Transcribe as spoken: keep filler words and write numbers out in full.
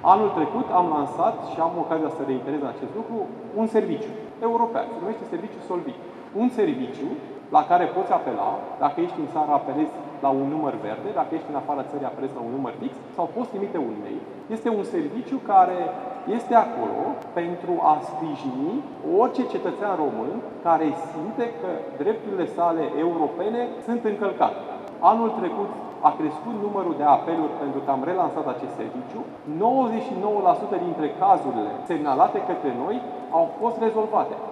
Anul trecut am lansat și am ocazia să reiterez acest lucru, un serviciu european, se numește serviciu Solvit. Un serviciu la care poți apela, dacă ești în țară apelezi la un număr verde, dacă ești în afara țării apelezi la un număr fix sau poți trimite un mail. Este un serviciu care este acolo pentru a sprijini orice cetățean român care simte că drepturile sale europene sunt încălcate. Anul trecut a crescut numărul de apeluri pentru că am relansat acest serviciu. nouăzeci și nouă la sută dintre cazurile semnalate către noi au fost rezolvate.